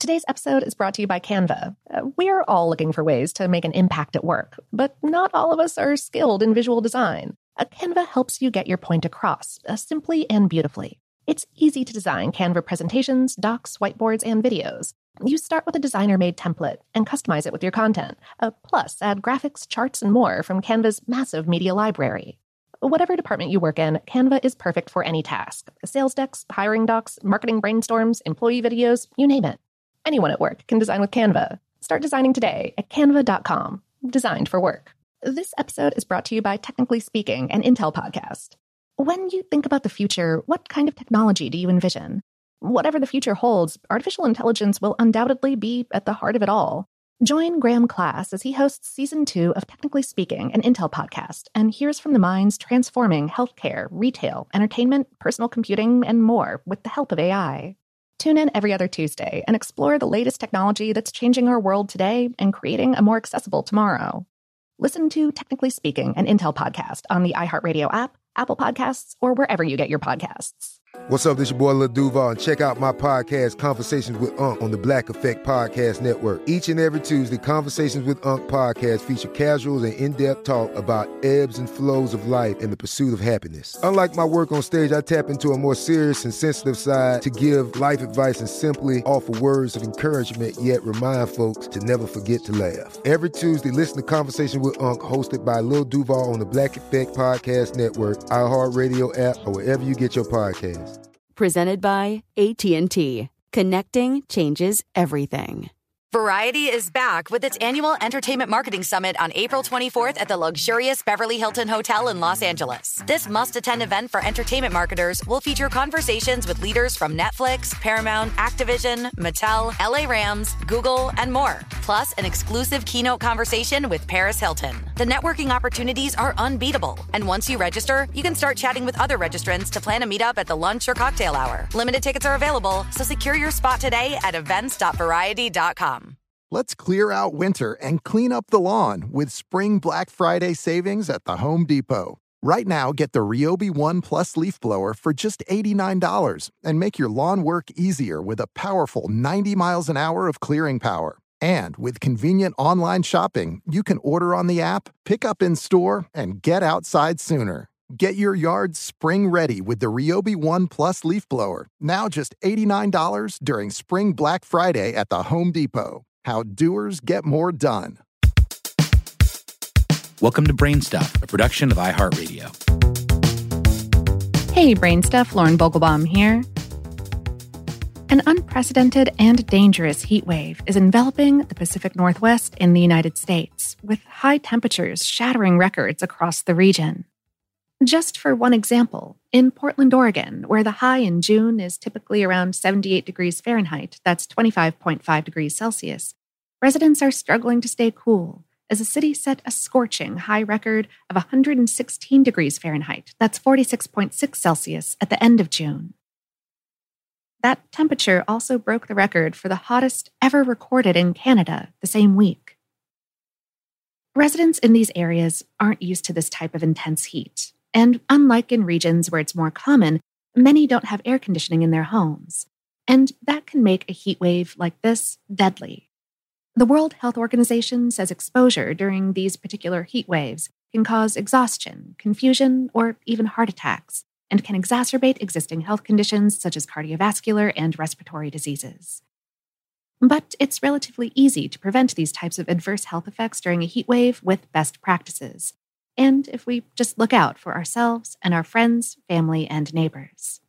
Today's episode is brought to you by Canva. We're all looking for ways to make an impact at work, but not all of us are skilled in visual design. Canva helps you get your point across, simply and beautifully. It's easy to design Canva presentations, docs, whiteboards, and videos. You start with a designer-made template and customize it with your content. Plus, add graphics, charts, and more from Canva's massive media library. Whatever department you work in, Canva is perfect for any task. Sales decks, hiring docs, marketing brainstorms, employee videos, you name it. Anyone at work can design with Canva. Start designing today at canva.com. Designed for work. This episode is brought to you by Technically Speaking, an Intel podcast. When you think about the future, what kind of technology do you envision? Whatever the future holds, artificial intelligence will undoubtedly be at the heart of it all. Join Graham Class as he hosts Season 2 of Technically Speaking, an Intel podcast, and hears from the minds transforming healthcare, retail, entertainment, personal computing, and more with the help of AI. Tune in every other Tuesday and explore the latest technology that's changing our world today and creating a more accessible tomorrow. Listen to Technically Speaking, an Intel podcast on the iHeartRadio app, Apple Podcasts, or wherever you get your podcasts. What's up, this your boy Lil Duval, and check out my podcast, Conversations with Unc, on the Black Effect Podcast Network. Each and every Tuesday, Conversations with Unc podcast feature casual and in-depth talk about ebbs and flows of life and the pursuit of happiness. Unlike my work on stage, I tap into a more serious and sensitive side to give life advice and simply offer words of encouragement, yet remind folks to never forget to laugh. Every Tuesday, listen to Conversation with Unc, hosted by Lil Duval on the Black Effect Podcast Network, iHeartRadio app, or wherever you get your podcasts. Presented by AT&T. Connecting changes everything. Variety is back with its annual Entertainment Marketing Summit on April 24th at the luxurious Beverly Hilton Hotel in Los Angeles. This must-attend event for entertainment marketers will feature conversations with leaders from Netflix, Paramount, Activision, Mattel, LA Rams, Google, and more. Plus, an exclusive keynote conversation with Paris Hilton. The networking opportunities are unbeatable. And once you register, you can start chatting with other registrants to plan a meetup at the lunch or cocktail hour. Limited tickets are available, so secure your spot today at events.variety.com. Let's clear out winter and clean up the lawn with Spring Black Friday savings at the Home Depot. Right now, get the Ryobi One Plus leaf blower for just $89 and make your lawn work easier with a powerful 90 miles an hour of clearing power. And with convenient online shopping, you can order on the app, pick up in store, and get outside sooner. Get your yard spring ready with the Ryobi One Plus leaf blower, now just $89 during Spring Black Friday at the Home Depot. How doers get more done. Welcome to Brain Stuff, a production of iHeartRadio. Hey, Brain Stuff, Lauren Vogelbaum here. An unprecedented and dangerous heat wave is enveloping the Pacific Northwest in the United States, with high temperatures shattering records across the region. Just for one example, in Portland, Oregon, where the high in June is typically around 78 degrees Fahrenheit, that's 25.5 degrees Celsius, residents are struggling to stay cool as the city set a scorching high record of 116 degrees Fahrenheit, that's 46.6 Celsius, at the end of June. That temperature also broke the record for the hottest ever recorded in Canada the same week. Residents in these areas aren't used to this type of intense heat. And unlike in regions where it's more common, many don't have air conditioning in their homes. And that can make a heat wave like this deadly. The World Health Organization says exposure during these particular heat waves can cause exhaustion, confusion, or even heart attacks, and can exacerbate existing health conditions such as cardiovascular and respiratory diseases. But it's relatively easy to prevent these types of adverse health effects during a heat wave with best practices. And if we just look out for ourselves and our friends, family, and neighbors.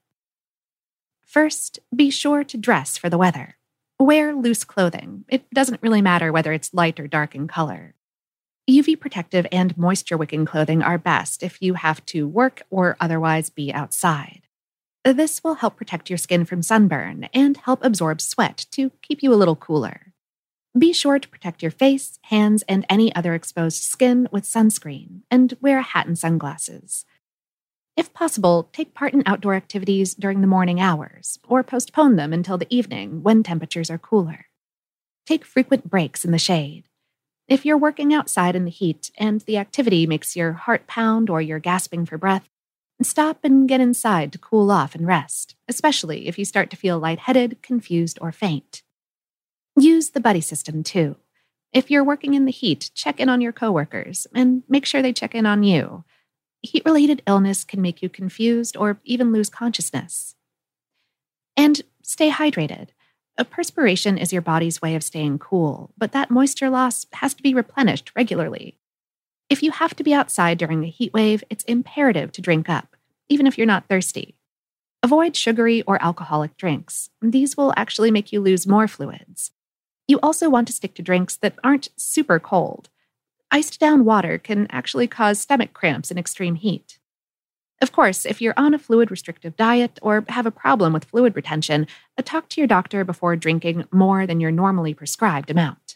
First, be sure to dress for the weather. Wear loose clothing. It doesn't really matter whether it's light or dark in color. UV protective and moisture-wicking clothing are best if you have to work or otherwise be outside. This will help protect your skin from sunburn and help absorb sweat to keep you a little cooler. Be sure to protect your face, hands, and any other exposed skin with sunscreen, and wear a hat and sunglasses. If possible, take part in outdoor activities during the morning hours, or postpone them until the evening when temperatures are cooler. Take frequent breaks in the shade. If you're working outside in the heat and the activity makes your heart pound or you're gasping for breath, stop and get inside to cool off and rest, especially if you start to feel lightheaded, confused, or faint. Use the buddy system too. If you're working in the heat, check in on your coworkers and make sure they check in on you. Heat-related illness can make you confused or even lose consciousness. And stay hydrated. Perspiration is your body's way of staying cool, but that moisture loss has to be replenished regularly. If you have to be outside during a heat wave, it's imperative to drink up, even if you're not thirsty. Avoid sugary or alcoholic drinks. These will actually make you lose more fluids. You also want to stick to drinks that aren't super cold. Iced down water can actually cause stomach cramps in extreme heat. Of course, if you're on a fluid-restrictive diet or have a problem with fluid retention, talk to your doctor before drinking more than your normally prescribed amount.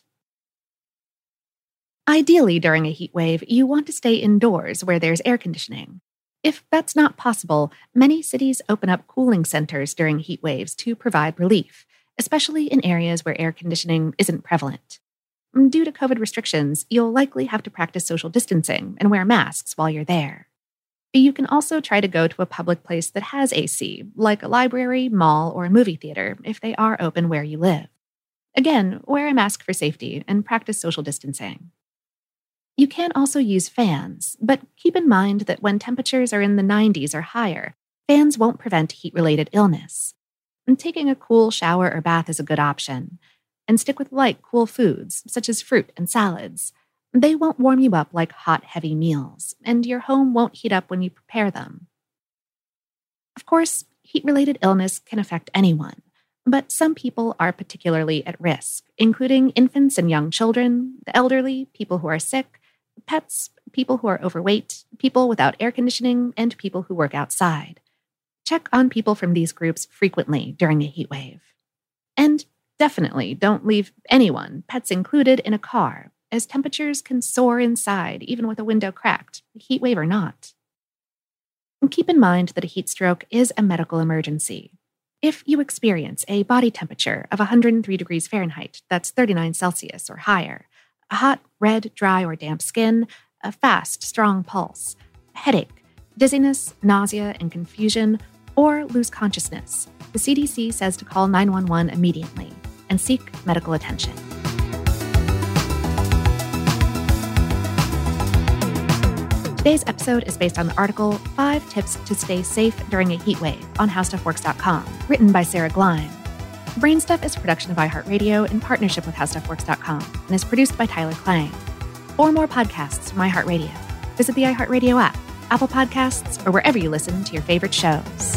Ideally, during a heat wave, you want to stay indoors where there's air conditioning. If that's not possible, many cities open up cooling centers during heat waves to provide relief, especially in areas where air conditioning isn't prevalent. Due to COVID restrictions, you'll likely have to practice social distancing and wear masks while you're there. You can also try to go to a public place that has AC, like a library, mall, or a movie theater, if they are open where you live. Again, wear a mask for safety and practice social distancing. You can also use fans, but keep in mind that when temperatures are in the 90s or higher, fans won't prevent heat-related illness. And taking a cool shower or bath is a good option. And stick with light, cool foods, such as fruit and salads. They won't warm you up like hot, heavy meals, and your home won't heat up when you prepare them. Of course, heat-related illness can affect anyone, but some people are particularly at risk, including infants and young children, the elderly, people who are sick, pets, people who are overweight, people without air conditioning, and people who work outside. Check on people from these groups frequently during a heat wave. And definitely don't leave anyone, pets included, in a car, as temperatures can soar inside even with a window cracked, heat wave or not. And keep in mind that a heat stroke is a medical emergency. If you experience a body temperature of 103 degrees Fahrenheit, that's 39 Celsius or higher, a hot, red, dry, or damp skin, a fast, strong pulse, a headache, dizziness, nausea, and confusion, or lose consciousness, the CDC says to call 911 immediately and seek medical attention. Today's episode is based on the article 5 Tips to Stay Safe During a Heat Wave on HowStuffWorks.com, written by Sarah Gleim. Brainstuff is a production of iHeartRadio in partnership with HowStuffWorks.com and is produced by Tyler Klang. For more podcasts from iHeartRadio, visit the iHeartRadio app, Apple Podcasts, or wherever you listen to your favorite shows.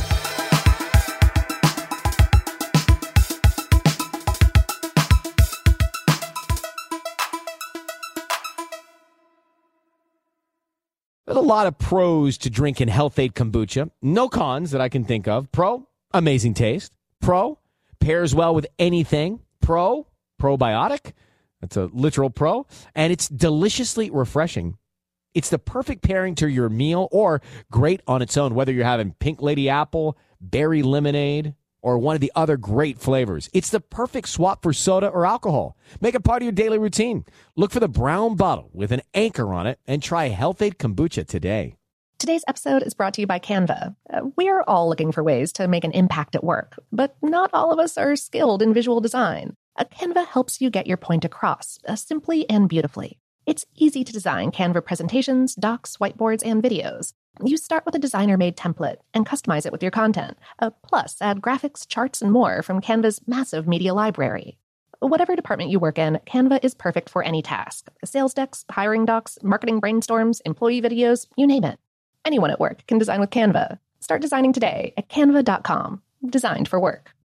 There's a lot of pros to drinking Health-Ade kombucha. No cons that I can think of. Pro, amazing taste. Pro, pairs well with anything. Pro, probiotic. That's a literal pro. And it's deliciously refreshing. It's the perfect pairing to your meal or great on its own, whether you're having pink lady apple, berry lemonade, or one of the other great flavors. It's the perfect swap for soda or alcohol. Make it part of your daily routine. Look for the brown bottle with an anchor on it and try Health-Ade kombucha today. Today's episode is brought to you by Canva. We're all looking for ways to make an impact at work, but not all of us are skilled in visual design. Canva helps you get your point across, simply and beautifully. It's easy to design Canva presentations, docs, whiteboards, and videos. You start with a designer-made template and customize it with your content. Plus, add graphics, charts, and more from Canva's massive media library. Whatever department you work in, Canva is perfect for any task. Sales decks, hiring docs, marketing brainstorms, employee videos, you name it. Anyone at work can design with Canva. Start designing today at canva.com. Designed for work.